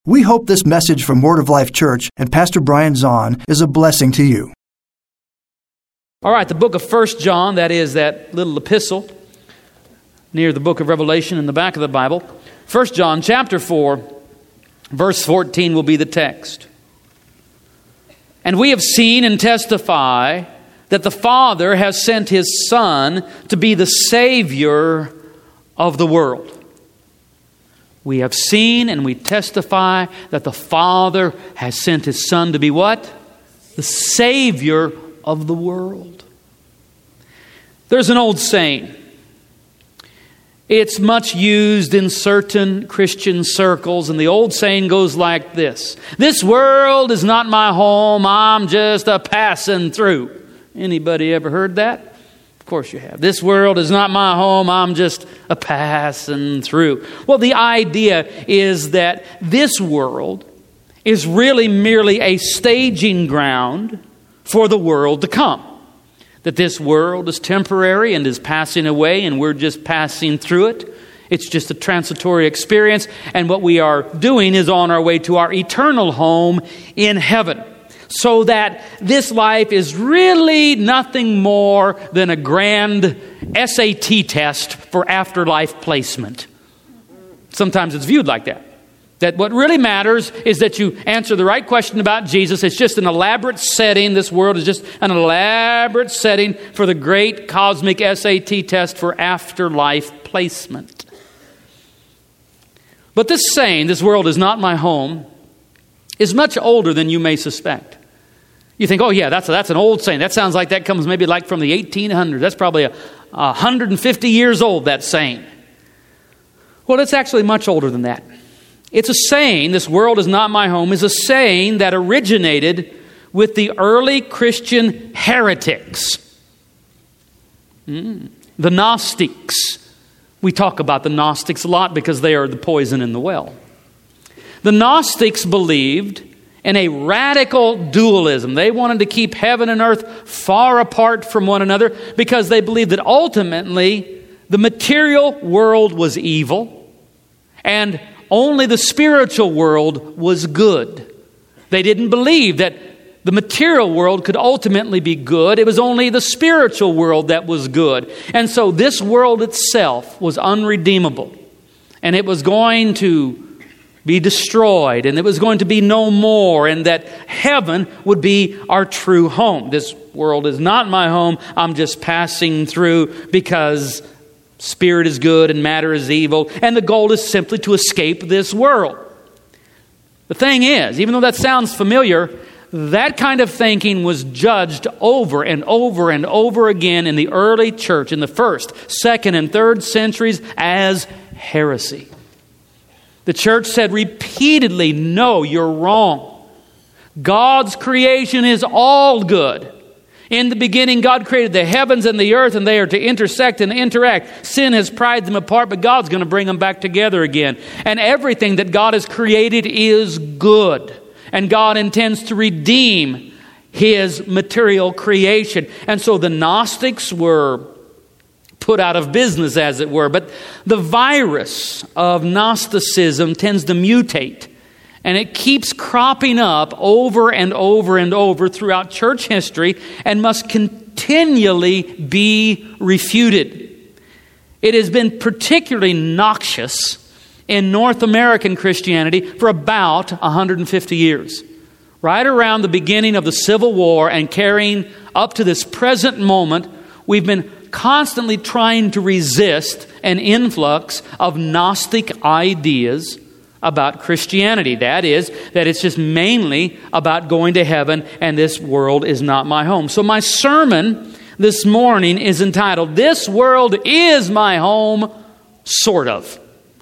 We hope this message from Word of Life Church and Pastor Brian Zahn is a blessing to you. All right, the book of 1 John, that is that little epistle near the book of Revelation in the back of the Bible. 1 John chapter 4, verse 14 will be the text. And we have seen and testify that the Father has sent His Son to be the Savior of the world. We have seen and we testify that the Father has sent His Son to be what? The Savior of the world. There's an old saying. It's much used in certain Christian circles, and the old saying goes like this. This world is not my home, I'm just a passing through. Anybody ever heard that? Of course you have. This world is not my home, I'm just a passing through. Well, the idea is that this world is really merely a staging ground for the world to come. That this world is temporary and is passing away and we're just passing through it. It's just a transitory experience, and what we are doing is on our way to our eternal home in heaven. So that this life is really nothing more than a grand SAT test for afterlife placement. Sometimes it's viewed like that. That what really matters is that you answer the right question about Jesus. It's just an elaborate setting. This world is just an elaborate setting for the great cosmic SAT test for afterlife placement. But this saying, this world is not my home, is much older than you may suspect. You think, oh yeah, that's an old saying. That sounds like that comes maybe like from the 1800s. That's probably 150 years old, that saying. Well, it's actually much older than that. It's a saying, this world is not my home, is a saying that originated with the early Christian heretics. The Gnostics. We talk about the Gnostics a lot because they are the poison in the well. The Gnostics believed in a radical dualism. They wanted to keep heaven and earth far apart from one another because they believed that ultimately the material world was evil and only the spiritual world was good. They didn't believe that the material world could ultimately be good. It was only the spiritual world that was good. And so this world itself was unredeemable. And it was going to be destroyed, and it was going to be no more, and that heaven would be our true home. This world is not my home. I'm just passing through because spirit is good and matter is evil, and the goal is simply to escape this world. The thing is, even though that sounds familiar, that kind of thinking was judged over and over and over again in the early church, in the 1st, 2nd, and 3rd centuries as heresy. The church said repeatedly, no, you're wrong. God's creation is all good. In the beginning, God created the heavens and the earth, and they are to intersect and interact. Sin has pried them apart, but God's going to bring them back together again. And everything that God has created is good. And God intends to redeem His material creation. And so the Gnostics were put out of business, as it were. But the virus of Gnosticism tends to mutate. And it keeps cropping up over and over and over throughout church history and must continually be refuted. It has been particularly noxious in North American Christianity for about 150 years. Right around the beginning of the Civil War and carrying up to this present moment, we've been constantly trying to resist an influx of Gnostic ideas about Christianity. That is, that it's just mainly about going to heaven and this world is not my home. So my sermon this morning is entitled, This World Is My Home, Sort of.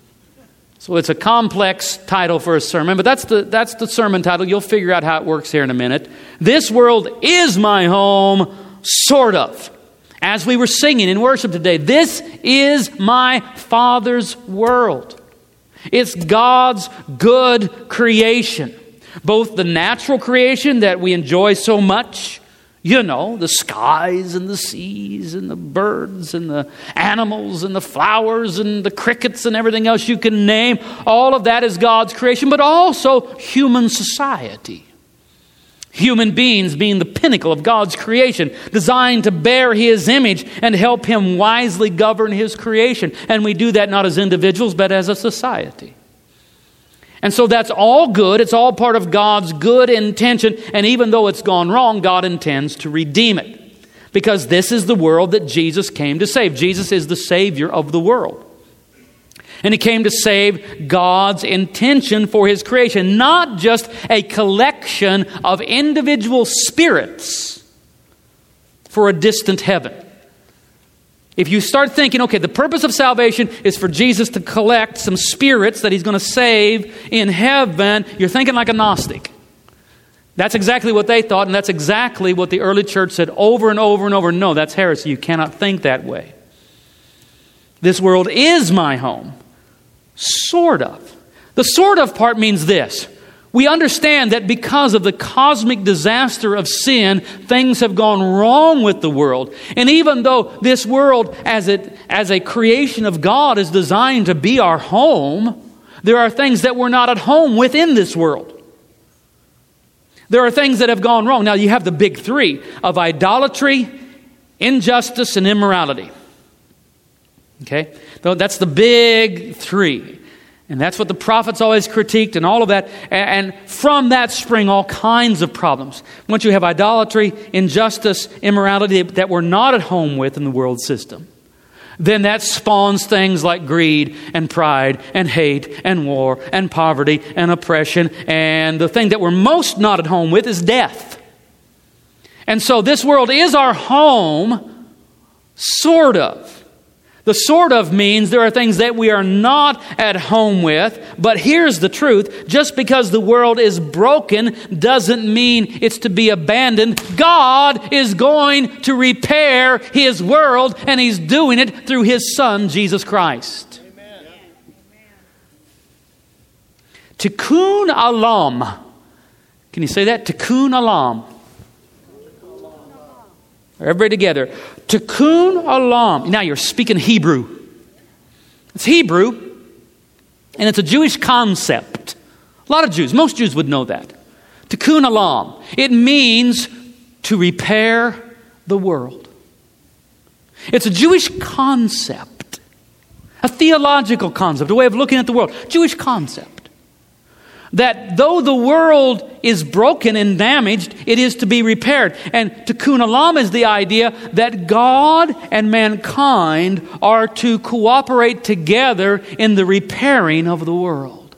So it's a complex title for a sermon, but that's the sermon title. You'll figure out how it works here in a minute. This world is my home, sort of. As we were singing in worship today, this is my Father's world. It's God's good creation. Both the natural creation that we enjoy so much You know, the skies and the seas and the birds and the animals and the flowers and the crickets and everything else you can name. All of that is God's creation, but also human society. Human beings being the pinnacle of God's creation, designed to bear His image and help Him wisely govern His creation. And we do that not as individuals, but as a society. And so that's all good. It's all part of God's good intention. And even though it's gone wrong, God intends to redeem it. Because this is the world that Jesus came to save. Jesus is the Savior of the world. And He came to save God's intention for His creation. Not just a collection of individual spirits for a distant heaven. If you start thinking, okay, the purpose of salvation is for Jesus to collect some spirits that He's going to save in heaven, you're thinking like a Gnostic. That's exactly what they thought, and that's exactly what the early church said over and over and over. No, that's heresy. You cannot think that way. This world is my home. Sort of. The sort of part means this. We understand that because of the cosmic disaster of sin, things have gone wrong with the world. And even though this world, as a creation of God, is designed to be our home, there are things that we're not at home within this world. There are things that have gone wrong. Now, you have the big three of idolatry, injustice, and immorality. Okay? That's the big three. And that's what the prophets always critiqued and all of that. And from that spring all kinds of problems. Once you have idolatry, injustice, immorality that we're not at home with in the world system, then that spawns things like greed and pride and hate and war and poverty and oppression. And the thing that we're most not at home with is death. And so this world is our home, sort of. The sort of means there are things that we are not at home with. But here's the truth. Just because the world is broken doesn't mean it's to be abandoned. God is going to repair His world, and He's doing it through His Son, Jesus Christ. Amen. Tikkun Olam. Can you say that? Tikkun Olam. Everybody together. Tikkun Olam. Now you're speaking Hebrew. It's Hebrew, and it's a Jewish concept. A lot of Jews, most Jews would know that. Tikkun Olam. It means to repair the world. It's a Jewish concept. A theological concept, a way of looking at the world. Jewish concept. That though the world is broken and damaged, it is to be repaired. And Tikkun Olam is the idea that God and mankind are to cooperate together in the repairing of the world.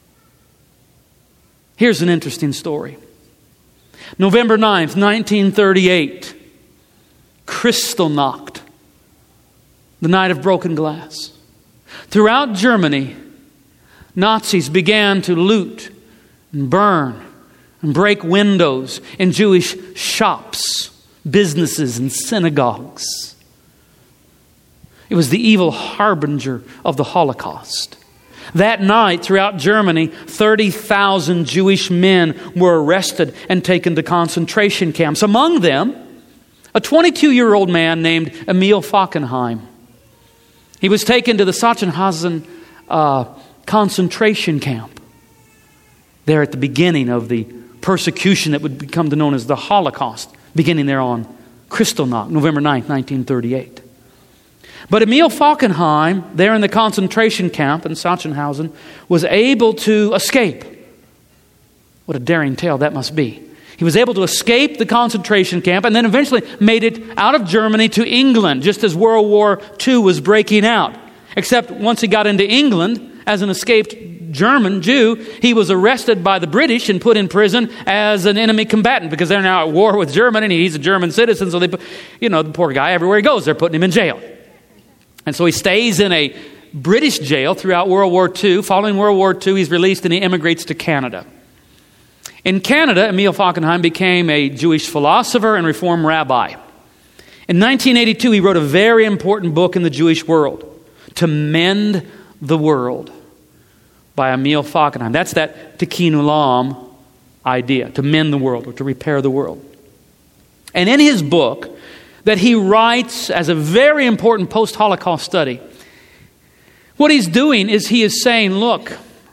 Here's an interesting story. November 9th, 1938, Kristallnacht, the night of broken glass. Throughout Germany, Nazis began to loot and burn and break windows in Jewish shops, businesses, and synagogues. It was the evil harbinger of the Holocaust. That night, throughout Germany, 30,000 Jewish men were arrested and taken to concentration camps. Among them, a 22-year-old man named Emil Fackenheim. He was taken to the Sachsenhausen concentration camp there at the beginning of the persecution that would become known as the Holocaust, beginning there on Kristallnacht, November 9th, 1938. But Emil Fackenheim, there in the concentration camp in Sachsenhausen, was able to escape. What a daring tale that must be. He was able to escape the concentration camp and then eventually made it out of Germany to England, just as World War II was breaking out. Except once he got into England, as an escaped German Jew, he was arrested by the British and put in prison as an enemy combatant because they're now at war with Germany and he's a German citizen. So they put, the poor guy, everywhere he goes, they're putting him in jail. And so he stays in a British jail throughout World War II. Following World War II, he's released and he emigrates to Canada. In Canada, Emil Fackenheim became a Jewish philosopher and Reform rabbi. In 1982, he wrote a very important book in the Jewish world, To Mend the World, by Emil Fackenheim. That's that Tikkun Olam idea, to mend the world or to repair the world. And in his book that he writes as a very important post-Holocaust study, what he's doing is he is saying, look,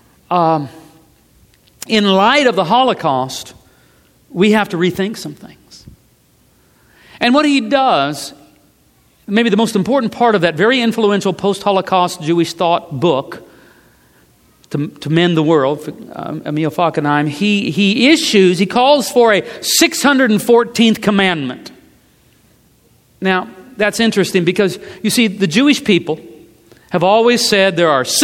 in light of the Holocaust, we have to rethink some things. And what he does, maybe the most important part of that very influential post-Holocaust Jewish thought book, To Mend the World, Emil Fackenheim, he calls for a 614th commandment. Now, that's interesting because, you see, the Jewish people have always said there are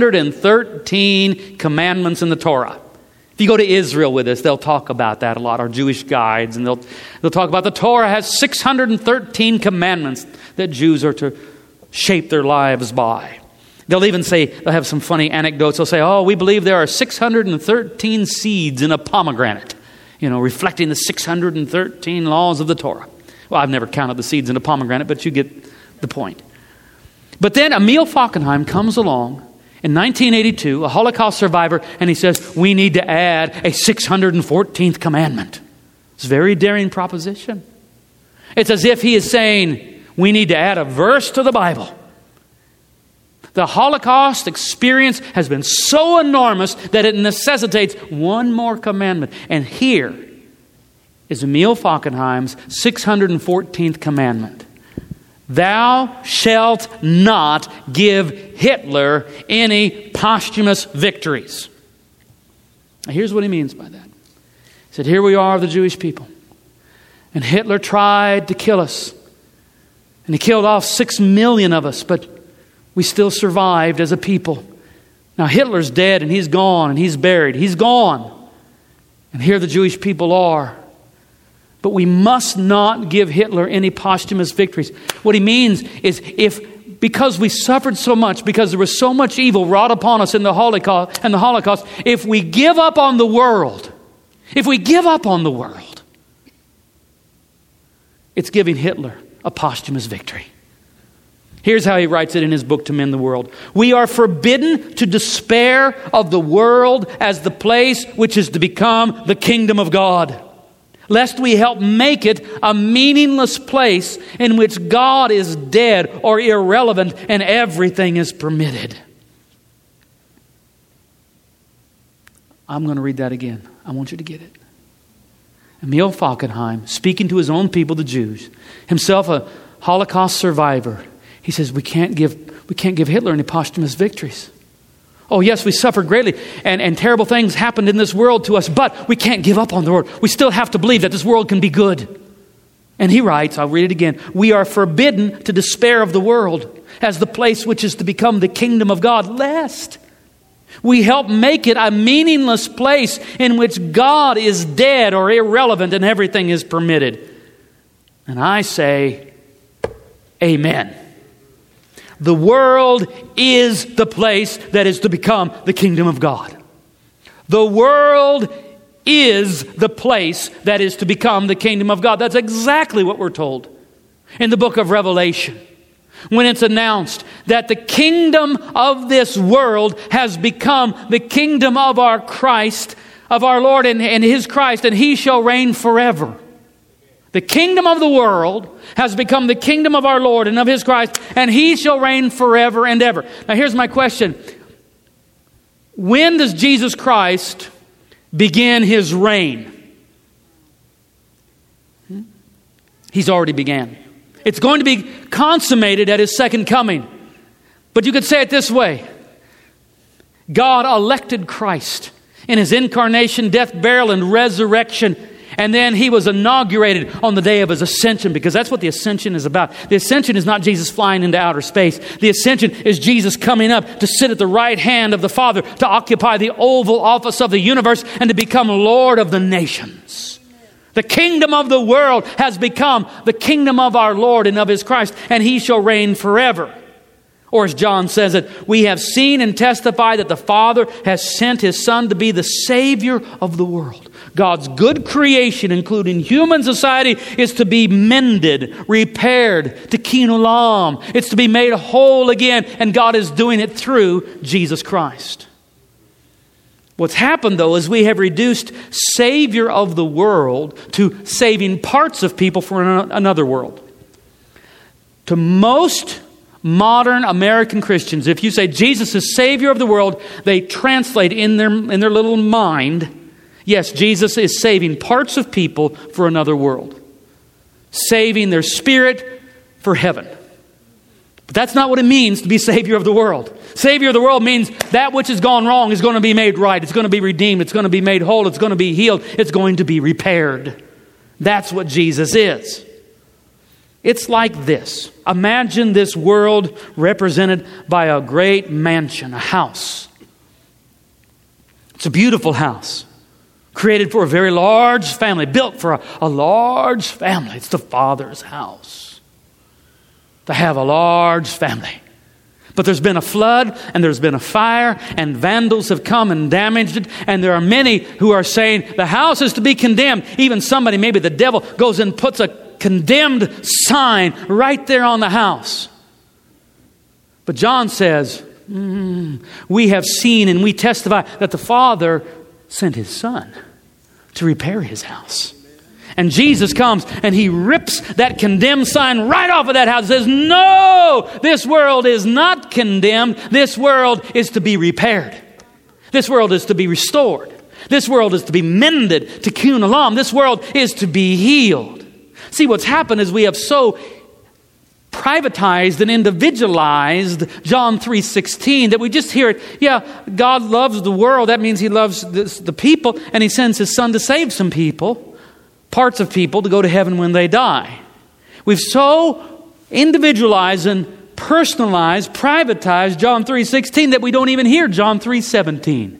613 commandments in the Torah. If you go to Israel with us, they'll talk about that a lot, our Jewish guides, and they'll talk about the Torah has 613 commandments that Jews are to shape their lives by. They'll even say, they'll have some funny anecdotes. They'll say, we believe there are 613 seeds in a pomegranate, reflecting the 613 laws of the Torah. Well, I've never counted the seeds in a pomegranate, but you get the point. But then Emil Fackenheim comes along in 1982, a Holocaust survivor, and he says, we need to add a 614th commandment. It's a very daring proposition. It's as if he is saying, we need to add a verse to the Bible. The Holocaust experience has been so enormous that it necessitates one more commandment. And here is Emil Fackenheim's 614th commandment. Thou shalt not give Hitler any posthumous victories. Now here's what he means by that. He said, here we are, the Jewish people. And Hitler tried to kill us. And he killed off 6 million of us, but we still survived as a people. Now Hitler's dead and he's gone and he's buried. He's gone. And here the Jewish people are. But we must not give Hitler any posthumous victories. What he means is because we suffered so much, because there was so much evil wrought upon us in the Holocaust, if we give up on the world, it's giving Hitler a posthumous victory. Here's how he writes it in his book, To Mend the World. We are forbidden to despair of the world as the place which is to become the kingdom of God, lest we help make it a meaningless place in which God is dead or irrelevant and everything is permitted. I'm going to read that again. I want you to get it. Emil Fackenheim, speaking to his own people, the Jews, himself a Holocaust survivor, he says, we can't give Hitler any posthumous victories. Oh, yes, we suffered greatly, and terrible things happened in this world to us, but we can't give up on the world. We still have to believe that this world can be good. And he writes, I'll read it again, we are forbidden to despair of the world as the place which is to become the kingdom of God, lest we help make it a meaningless place in which God is dead or irrelevant and everything is permitted. And I say, amen. The world is the place that is to become the kingdom of God. The world is the place that is to become the kingdom of God. That's exactly what we're told in the book of Revelation, when it's announced that the kingdom of this world has become the kingdom of our Christ, of our Lord and His Christ, and He shall reign forever. The kingdom of the world has become the kingdom of our Lord and of His Christ, and He shall reign forever and ever. Now here's my question. When does Jesus Christ begin His reign? He's already began. It's going to be consummated at His second coming. But you could say it this way. God elected Christ in His incarnation, death, burial, and resurrection. And then He was inaugurated on the day of His ascension, because that's what the ascension is about. The ascension is not Jesus flying into outer space. The ascension is Jesus coming up to sit at the right hand of the Father, to occupy the oval office of the universe, and to become Lord of the nations. The kingdom of the world has become the kingdom of our Lord and of His Christ, and He shall reign forever. Or as John says it, we have seen and testified that the Father has sent His Son to be the Savior of the world. God's good creation, including human society, is to be mended, repaired, tikkun olam. It's to be made whole again, and God is doing it through Jesus Christ. What's happened, though, is we have reduced Savior of the world to saving parts of people for another world. To most modern American Christians, if you say Jesus is Savior of the world, they translate in their little mind, yes, Jesus is saving parts of people for another world. Saving their spirit for heaven. But that's not what it means to be Savior of the world. Savior of the world means that which has gone wrong is going to be made right. It's going to be redeemed. It's going to be made whole. It's going to be healed. It's going to be repaired. That's what Jesus is. It's like this. Imagine this world represented by a great mansion, a house. It's a beautiful house. Created for a very large family. Built for a large family. It's the Father's house. To have a large family. But there's been a flood and there's been a fire and vandals have come and damaged it. And there are many who are saying the house is to be condemned. Even somebody, maybe the devil, goes and puts a condemned sign right there on the house. But John says, we have seen and we testify that the Father sent His Son to repair His house. And Jesus comes and He rips that condemned sign right off of that house and says, no, this world is not condemned. This world is to be repaired. This world is to be restored. This world is to be mended, tikkun olam. This world is to be healed. See, what's happened is we have so privatized and individualized John 3:16 that we just hear it. Yeah, God loves the world. That means He loves the people, and He sends His Son to save some people. Parts of people to go to heaven when they die. We've so individualized and personalized, privatized John 3:16 that we don't even hear John 3:17.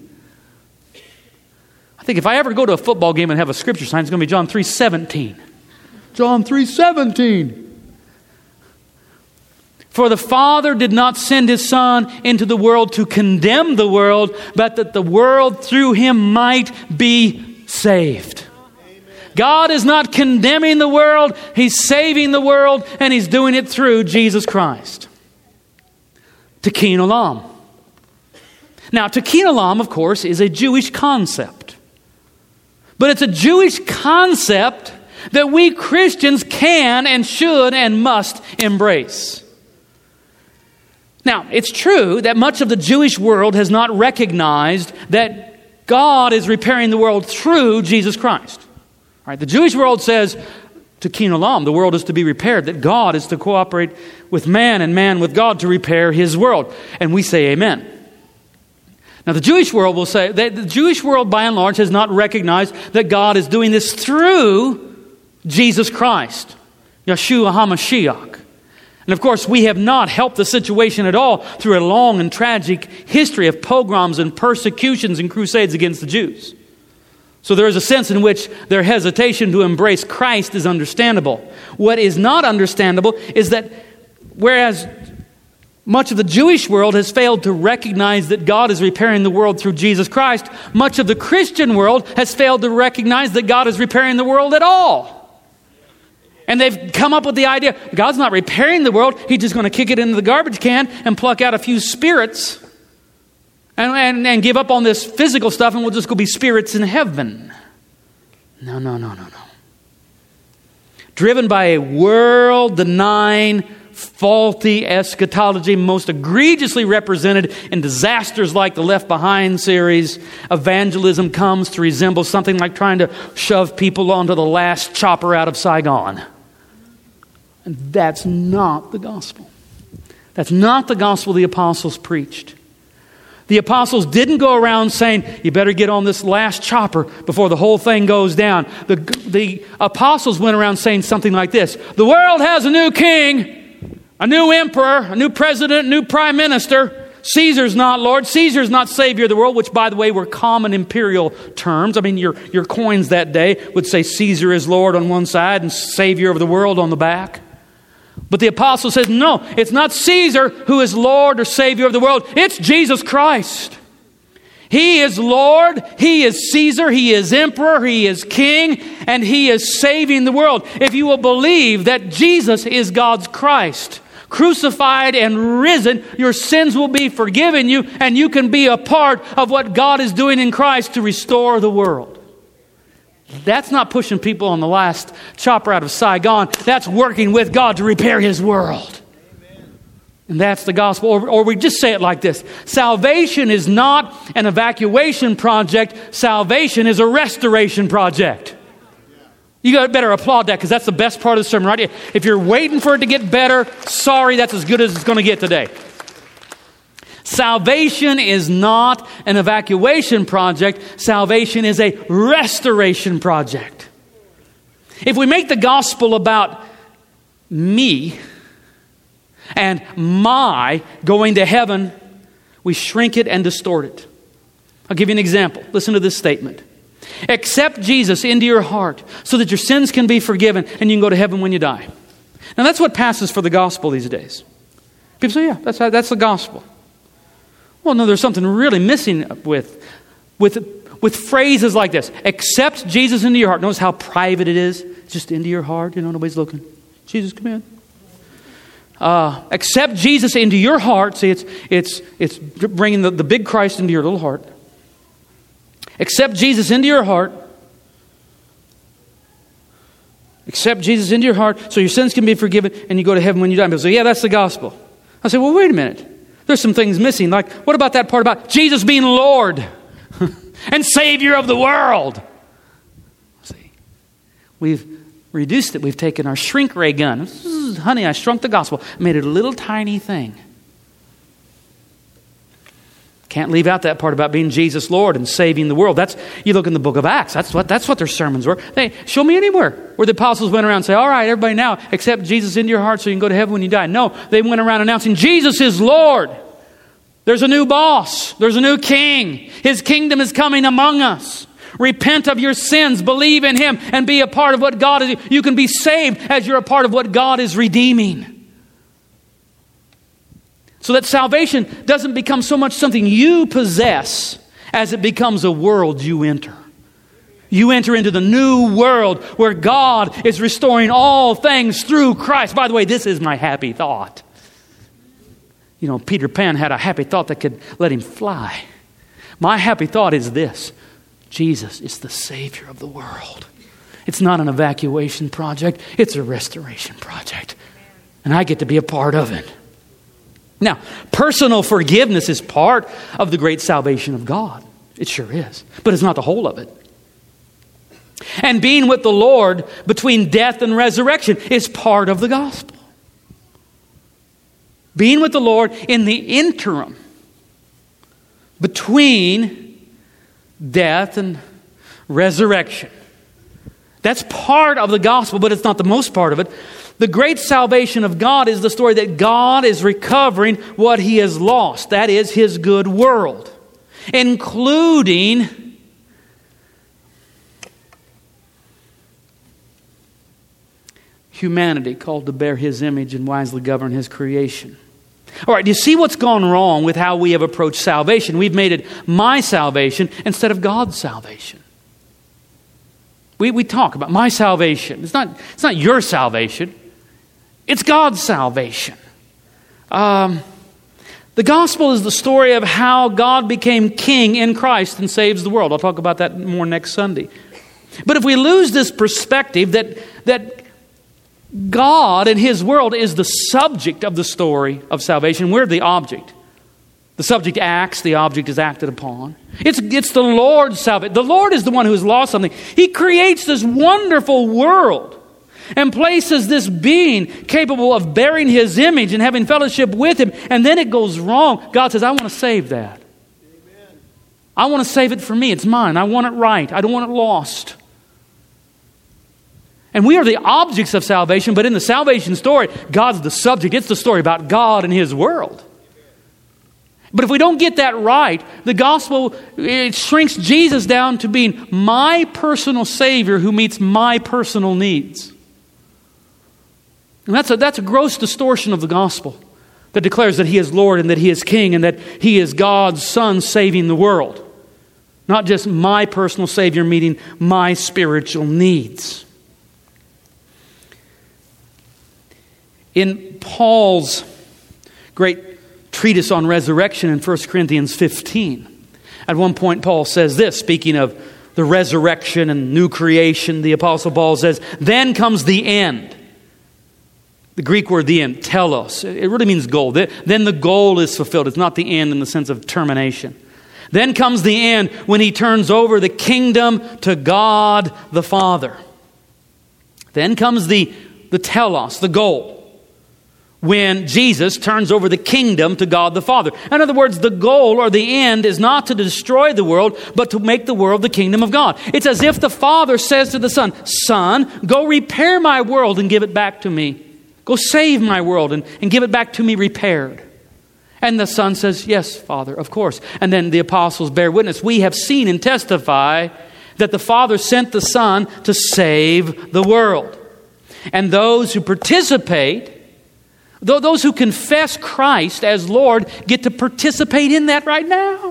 I think if I ever go to a football game and have a scripture sign, it's going to be John 3:17. John 3:17. For the Father did not send His Son into the world to condemn the world, but that the world through Him might be saved. God is not condemning the world. He's saving the world, and He's doing it through Jesus Christ. Tikkun olam. Now, tikkun olam, of course, is a Jewish concept. But it's a Jewish concept that we Christians can and should and must embrace. Now, it's true that much of the Jewish world has not recognized that God is repairing the world through Jesus Christ. All right, the Jewish world says, tikkun olam, the world is to be repaired, that God is to cooperate with man and man with God to repair His world. And we say amen. Now the Jewish world will say, that the Jewish world by and large has not recognized that God is doing this through Jesus Christ, Yeshua HaMashiach. And of course, we have not helped the situation at all through a long and tragic history of pogroms and persecutions and crusades against the Jews. So there is a sense in which their hesitation to embrace Christ is understandable. What is not understandable is that whereas much of the Jewish world has failed to recognize that God is repairing the world through Jesus Christ, much of the Christian world has failed to recognize that God is repairing the world at all. And they've come up with the idea, God's not repairing the world, He's just going to kick it into the garbage can and pluck out a few spirits and give up on this physical stuff, and we'll just go be spirits in heaven. No. Driven by a world-denying, faulty eschatology, most egregiously represented in disasters like the Left Behind series, evangelism comes to resemble something like trying to shove people onto the last chopper out of Saigon. And that's not the gospel. That's not the gospel the apostles preached. The apostles didn't go around saying, you better get on this last chopper before the whole thing goes down. The apostles went around saying something like this: the world has a new king, a new emperor, a new president, a new prime minister. Caesar's not Lord. Caesar's not Savior of the world, which, by the way, were common imperial terms. I mean, your coins that day would say Caesar is Lord on one side and Savior of the world on the back. But the apostle says, no, it's not Caesar who is Lord or Savior of the world. It's Jesus Christ. He is Lord, He is Caesar, He is Emperor, He is King, and He is saving the world. If you will believe that Jesus is God's Christ, crucified and risen, your sins will be forgiven you, and you can be a part of what God is doing in Christ to restore the world. That's not pushing people on the last chopper out of Saigon. That's working with God to repair His world. And that's the gospel. Or we just say it like this. Salvation is not an evacuation project. Salvation is a restoration project. You got better applaud that, because that's the best part of the sermon, right? If you're waiting for it to get better, sorry, that's as good as it's going to get today. Salvation is not an evacuation project. Salvation is a restoration project. If we make the gospel about me and my going to heaven, we shrink it and distort it. I'll give you an example. Listen to this statement. Accept Jesus into your heart so that your sins can be forgiven and you can go to heaven when you die. Now that's what passes for the gospel these days. People say, yeah, that's the gospel. Well, no, there's something really missing with phrases like this. Accept Jesus into your heart. Notice how private it is. Just into your heart. Nobody's looking. Jesus, come in. Accept Jesus into your heart. See, it's bringing the big Christ into your little heart. Accept Jesus into your heart. Accept Jesus into your heart so your sins can be forgiven and you go to heaven when you die. People say, yeah, that's the gospel. I say, well, wait a minute. There's some things missing. Like, what about that part about Jesus being Lord and Savior of the world? See, we've reduced it. We've taken our shrink ray gun. Honey, I shrunk the gospel. Made it a little tiny thing. Can't leave out that part about being Jesus Lord and saving the world. You look in the book of Acts. That's what their sermons were. Show me anywhere where the apostles went around and say, all right, everybody now, accept Jesus into your heart so you can go to heaven when you die. No, they went around announcing Jesus is Lord. There's a new boss. There's a new king. His kingdom is coming among us. Repent of your sins, believe in Him, and be a part of what God is. You can be saved as you're a part of what God is redeeming. So that salvation doesn't become so much something you possess as it becomes a world you enter. You enter into the new world where God is restoring all things through Christ. By the way, this is my happy thought. Peter Pan had a happy thought that could let him fly. My happy thought is this. Jesus is the Savior of the world. It's not an evacuation project. It's a restoration project. And I get to be a part of it. Now, personal forgiveness is part of the great salvation of God. It sure is. But it's not the whole of it. And being with the Lord between death and resurrection is part of the gospel. Being with the Lord in the interim between death and resurrection. That's part of the gospel, but it's not the most part of it. The great salvation of God is the story that God is recovering what He has lost. That is His good world, including humanity called to bear His image and wisely govern His creation. All right, do you see what's gone wrong with how we have approached salvation? We've made it my salvation instead of God's salvation. We talk about my salvation. It's not your salvation. It's God's salvation. The gospel is the story of how God became king in Christ and saves the world. I'll talk about that more next Sunday. But if we lose this perspective that God and His world is the subject of the story of salvation, we're the object. The subject acts, the object is acted upon. It's the Lord's salvation. The Lord is the one who has lost something. He creates this wonderful world and places this being capable of bearing His image and having fellowship with Him. And then it goes wrong. God says, I want to save that. Amen. I want to save it for me. It's mine. I want it right. I don't want it lost. And we are the objects of salvation, but in the salvation story, God's the subject. It's the story about God and His world. But if we don't get that right, the gospel, it shrinks Jesus down to being my personal Savior who meets my personal needs. And that's a gross distortion of the gospel that declares that He is Lord and that He is King and that He is God's Son saving the world. Not just my personal Savior meeting my spiritual needs. In Paul's great treatise on resurrection in 1 Corinthians 15, at one point Paul says this, speaking of the resurrection and new creation, the Apostle Paul says, then comes the end. The Greek word, the end, telos. It really means goal. Then the goal is fulfilled. It's not the end in the sense of termination. Then comes the end when he turns over the kingdom to God the Father. Then comes the telos, the goal, when Jesus turns over the kingdom to God the Father. In other words, the goal or the end is not to destroy the world, but to make the world the kingdom of God. It's as if the Father says to the Son, Son, go repair my world and give it back to me. Go save my world and give it back to me repaired. And the Son says, yes, Father, of course. And then the apostles bear witness. We have seen and testify that the Father sent the Son to save the world. And those who participate, those who confess Christ as Lord, get to participate in that right now.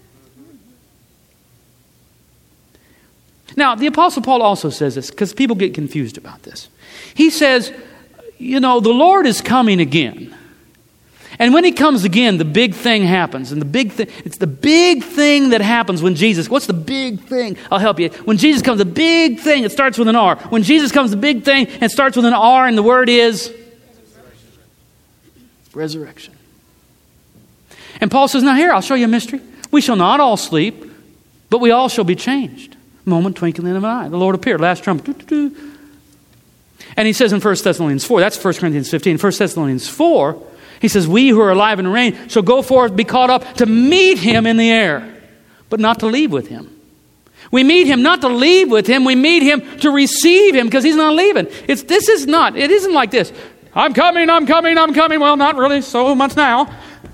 Now, the Apostle Paul also says this, because people get confused about this. He says, the Lord is coming again. And when He comes again, the big thing happens. And it's the big thing that happens when Jesus, what's the big thing? I'll help you. When Jesus comes, the big thing, it starts with an R. When Jesus comes, the big thing, it starts with an R, and the word is resurrection. And Paul says, now here, I'll show you a mystery. We shall not all sleep, but we all shall be changed. Moment, twinkling of an eye. The Lord appeared, last trumpet. And he says in 1 Thessalonians 4, that's 1 Corinthians 15, 1 Thessalonians 4, he says, we who are alive and reign shall go forth, be caught up to meet Him in the air, but not to leave with Him. We meet Him not to leave with Him, we meet Him to receive Him because He's not leaving. It isn't like this. I'm coming. Well, not really so much now.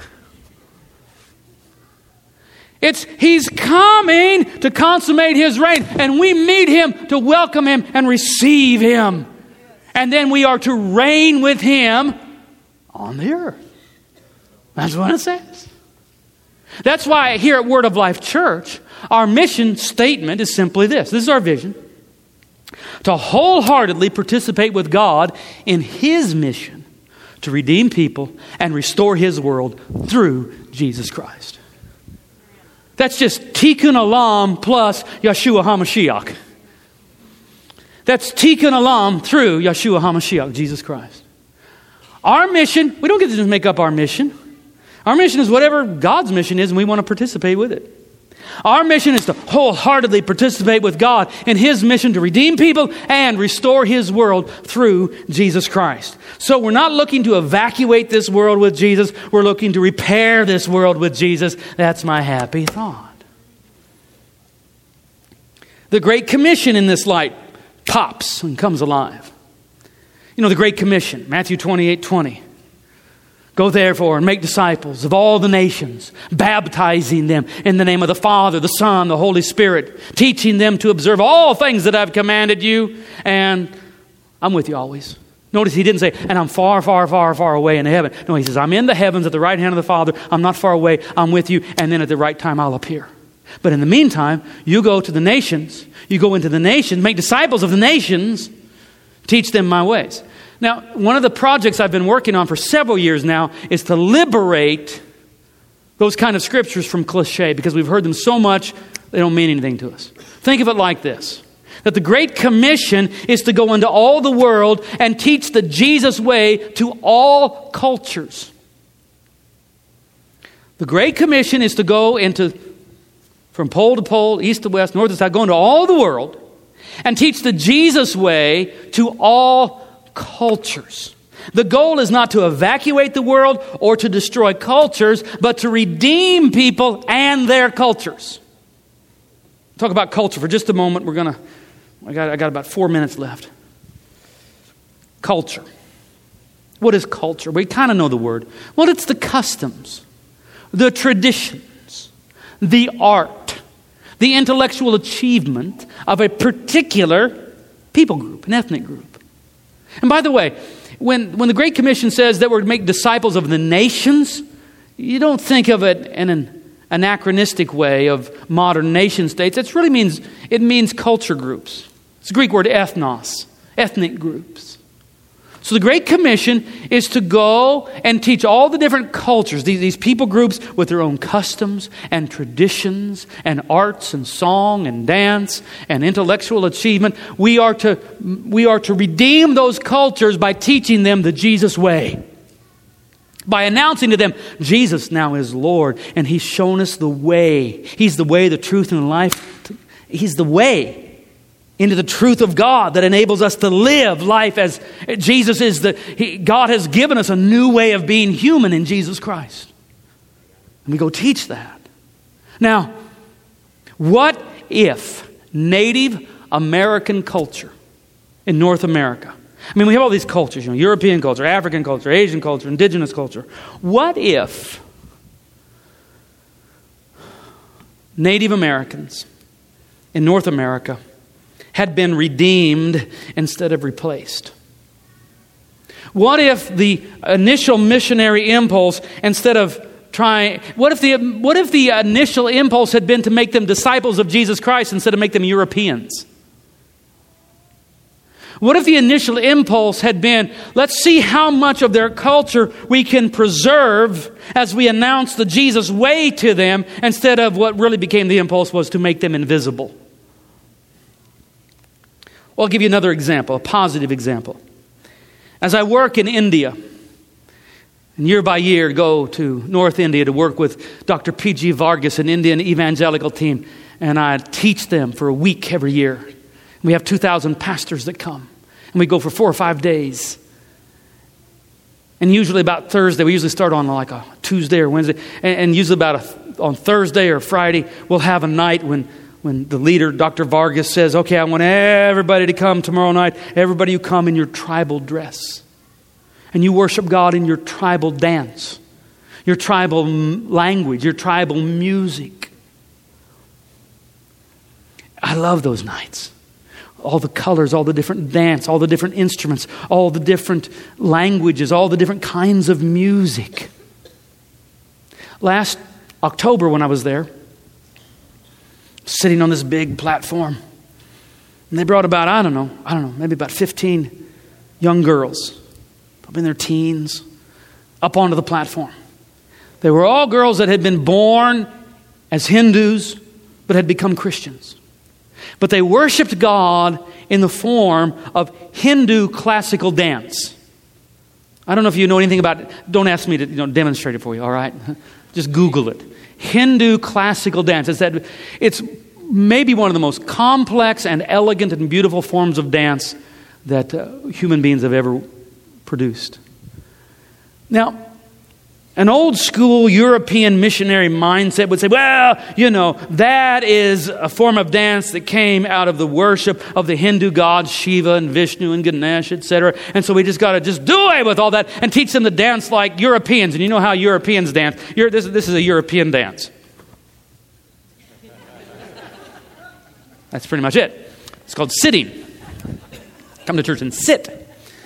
He's coming to consummate His reign, and we meet Him to welcome Him and receive Him. And then we are to reign with Him on the earth. That's what it says. That's why here at Word of Life Church, our mission statement is simply this. This is our vision. To wholeheartedly participate with God in His mission to redeem people and restore His world through Jesus Christ. That's just Tikkun Olam plus Yeshua HaMashiach. That's Tikkun Olam through Yeshua HaMashiach, Jesus Christ. Our mission, we don't get to just make up our mission. Our mission is whatever God's mission is, and we want to participate with it. Our mission is to wholeheartedly participate with God in His mission to redeem people and restore His world through Jesus Christ. So we're not looking to evacuate this world with Jesus. We're looking to repair this world with Jesus. That's my happy thought. The Great Commission in this light pops and comes alive. The Great Commission, Matthew 28:20. Go therefore and make disciples of all the nations, baptizing them in the name of the Father, the Son, the Holy Spirit, teaching them to observe all things that I've commanded you, and I'm with you always. Notice He didn't say, and I'm far, far, far, far away in heaven. No, He says, I'm in the heavens at the right hand of the Father. I'm not far away. I'm with you, and then at the right time I'll appear. But in the meantime, you go to the nations, you go into the nations, make disciples of the nations, teach them my ways. Now, one of the projects I've been working on for several years now is to liberate those kind of scriptures from cliche, because we've heard them so much, they don't mean anything to us. Think of it like this, that the Great Commission is to go into all the world and teach the Jesus way to all cultures. The Great Commission is to go from pole to pole, east to west, north to south, go into all the world and teach the Jesus way to all cultures. The goal is not to evacuate the world or to destroy cultures, but to redeem people and their cultures. Talk about culture for just a moment. I got about 4 minutes left. Culture. What is culture? We kind of know the word. Well, it's the customs, the traditions, the art, the intellectual achievement of a particular people group, an ethnic group. And by the way, when the Great Commission says that we're to make disciples of the nations, you don't think of it in an anachronistic way of modern nation states. It means culture groups. It's the Greek word ethnos, ethnic groups. So the Great Commission is to go and teach all the different cultures, these people groups with their own customs and traditions and arts and song and dance and intellectual achievement. We are to redeem those cultures by teaching them the Jesus way. By announcing to them, Jesus now is Lord, and He's shown us the way. He's the way, the truth, and the life. He's the way into the truth of God that enables us to live life as Jesus is. God has given us a new way of being human in Jesus Christ. And we go teach that. Now, what if Native American culture in North America, I mean, we have all these cultures, European culture, African culture, Asian culture, indigenous culture. What if Native Americans in North America had been redeemed instead of replaced? What if the initial missionary impulse, what if the initial impulse had been to make them disciples of Jesus Christ instead of make them Europeans? What if the initial impulse had been, let's see how much of their culture we can preserve as we announce the Jesus way to them, instead of what really became the impulse was to make them invisible? Well, I'll give you another example, a positive example. As I work in India, and year by year go to North India to work with Dr. P.G. Vargas, an Indian evangelical team, and I teach them for a week every year. We have 2,000 pastors that come, and we go for 4 or 5 days. And usually about Thursday, we usually start on like a Tuesday or Wednesday, and usually on Thursday or Friday, we'll have a night when the leader, Dr. Vargas, says, okay, I want everybody to come tomorrow night, everybody who come in your tribal dress. And you worship God in your tribal dance, your tribal language, your tribal music. I love those nights. All the colors, all the different dance, all the different instruments, all the different languages, all the different kinds of music. Last October when I was there, sitting on this big platform, and they brought about, I don't know, maybe about 15 young girls, probably in their teens, up onto the platform. They were all girls that had been born as Hindus, but had become Christians. But they worshiped God in the form of Hindu classical dance. I don't know if you know anything about it. Don't ask me to demonstrate it for you, all right? Just Google it. Hindu classical dance. It's maybe one of the most complex and elegant and beautiful forms of dance that human beings have ever produced. Now, an old school European missionary mindset would say, well, that is a form of dance that came out of the worship of the Hindu gods, Shiva and Vishnu and Ganesh, etc. And so we just got to just do away with all that and teach them to dance like Europeans. And you know how Europeans dance. This is a European dance. That's pretty much it. It's called sitting. Come to church and sit.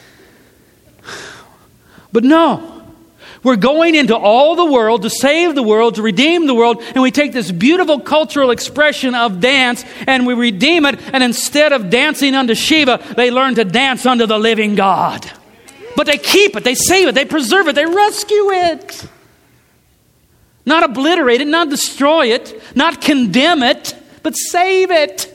But no. We're going into all the world to save the world, to redeem the world, and we take this beautiful cultural expression of dance and we redeem it, and instead of dancing unto Shiva, they learn to dance unto the living God. But they keep it, they save it, they preserve it, they rescue it. Not obliterate it, not destroy it, not condemn it, but save it.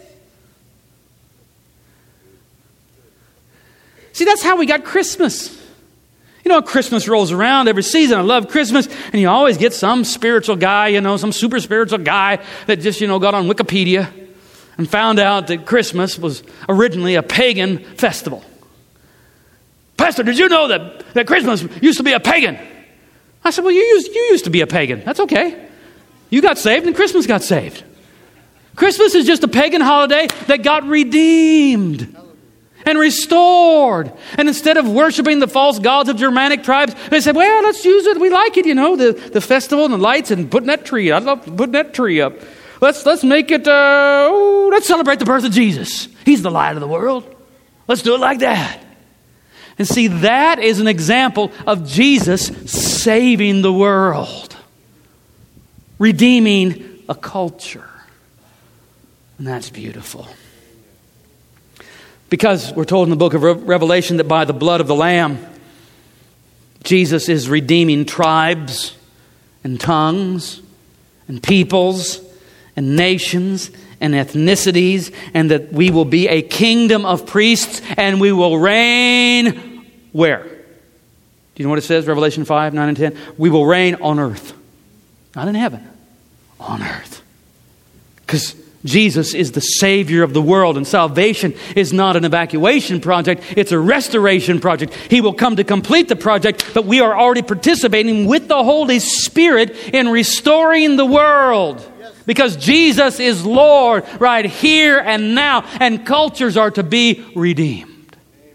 See, that's how we got Christmas. Christmas rolls around every season. I love Christmas. And you always get some spiritual guy, some super spiritual guy that just, got on Wikipedia and found out that Christmas was originally a pagan festival. Pastor, did you know that Christmas used to be a pagan? I said, well, you used to be a pagan. That's okay. You got saved and Christmas got saved. Christmas is just a pagan holiday that got redeemed and restored. And instead of worshiping the false gods of Germanic tribes, they said, well, let's use it. We like it, the festival and the lights and putting that tree. I'd love putting that tree up. Let's make it, let's celebrate the birth of Jesus. He's the light of the world. Let's do it like that. And see, that is an example of Jesus saving the world, redeeming a culture. And that's beautiful. Because we're told in the book of Revelation that by the blood of the Lamb, Jesus is redeeming tribes and tongues and peoples and nations and ethnicities, and that we will be a kingdom of priests and we will reign where? Do you know what it says? Revelation 5, 9 and 10. We will reign on earth. Not in heaven. On earth. Because Jesus is the Savior of the world, and salvation is not an evacuation project, it's a restoration project. He will come to complete the project, but we are already participating with the Holy Spirit in restoring the world. Because Jesus is Lord right here and now, and cultures are to be redeemed.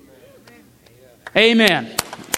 Amen.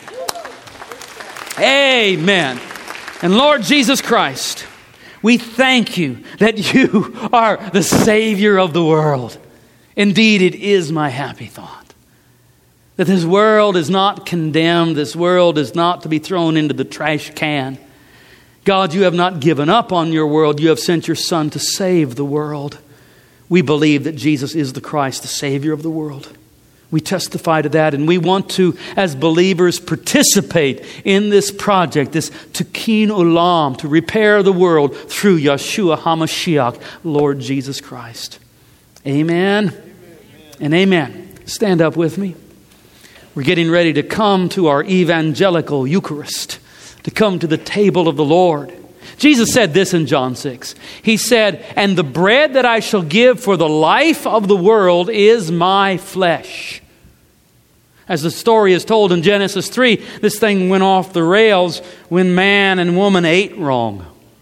Amen. And Lord Jesus Christ, we thank you that you are the Savior of the world. Indeed, it is my happy thought that this world is not condemned. This world is not to be thrown into the trash can. God, you have not given up on your world. You have sent your Son to save the world. We believe that Jesus is the Christ, the Savior of the world. We testify to that, and we want to, as believers, participate in this project, this Tikkun Olam, to repair the world through Yeshua HaMashiach, Lord Jesus Christ. Amen. And amen. Stand up with me. We're getting ready to come to our evangelical Eucharist, to come to the table of the Lord. Jesus said this in John 6. He said, "And the bread that I shall give for the life of the world is my flesh." As the story is told in Genesis 3, this thing went off the rails when man and woman ate wrong.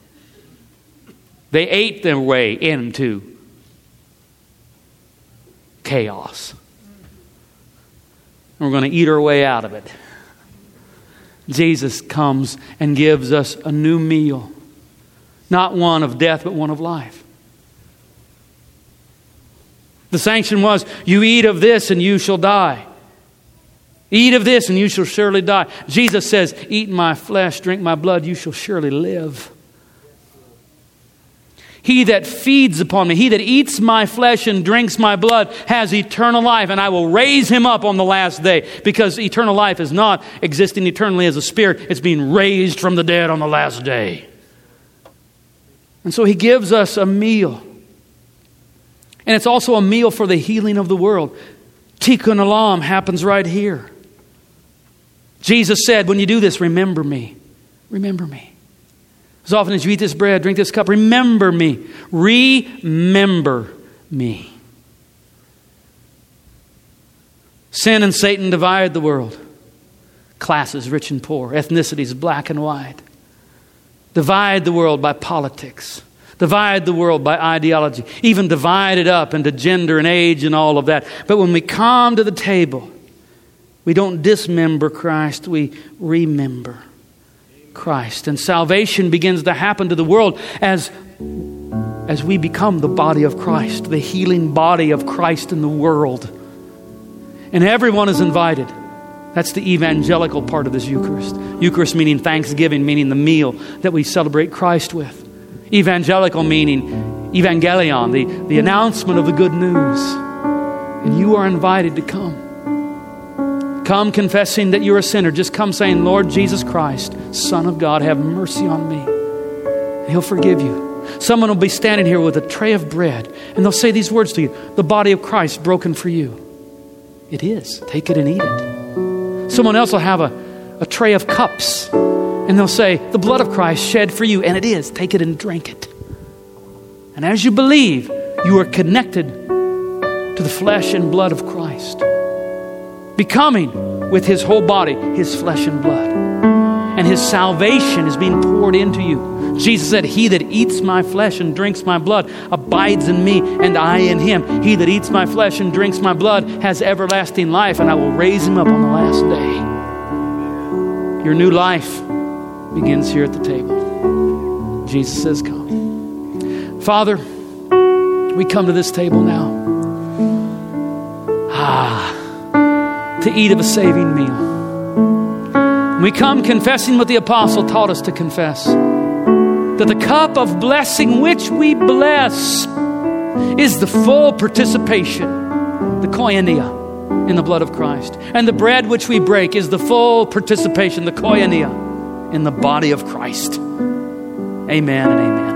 They ate their way into chaos. And we're going to eat our way out of it. Jesus comes and gives us a new meal. Not one of death, but one of life. The sanction was, you eat of this and you shall die. Eat of this and you shall surely die. Jesus says, eat my flesh, drink my blood, you shall surely live. He that feeds upon me, he that eats my flesh and drinks my blood has eternal life, and I will raise him up on the last day. Because eternal life is not existing eternally as a spirit. It's being raised from the dead on the last day. And so he gives us a meal. And it's also a meal for the healing of the world. Tikkun Olam happens right here. Jesus said, when you do this, remember me. Remember me. As often as you eat this bread, drink this cup, remember me. Remember me. Sin and Satan divide the world. Classes, rich and poor. Ethnicities, black and white. Divide the world by politics. Divide the world by ideology. Even divide it up into gender and age and all of that. But when we come to the table, we don't dismember Christ, we remember Christ. And salvation begins to happen to the world as we become the body of Christ, the healing body of Christ in the world. And everyone is invited. That's the evangelical part of this Eucharist. Eucharist meaning thanksgiving, meaning the meal that we celebrate Christ with. Evangelical meaning evangelion, the announcement of the good news. And you are invited to come. Come confessing that you're a sinner. Just come saying, Lord Jesus Christ, Son of God, have mercy on me. And He'll forgive you. Someone will be standing here with a tray of bread, and they'll say these words to you: the body of Christ broken for you. It is. Take it and eat it. Someone else will have a tray of cups, and they'll say, the blood of Christ shed for you. And it is. Take it and drink it. And as you believe, you are connected to the flesh and blood of Christ, becoming with His whole body, His flesh and blood. And His salvation is being poured into you. Jesus said, he that eats my flesh and drinks my blood abides in me, and I in him. He that eats my flesh and drinks my blood has everlasting life, and I will raise him up on the last day. Your new life begins here at the table. Jesus says, come. Father, we come to this table now. To eat of a saving meal. We come confessing what the apostle taught us to confess. That the cup of blessing which we bless is the full participation, the koinonia, in the blood of Christ. And the bread which we break is the full participation, the koinonia, in the body of Christ. Amen and amen.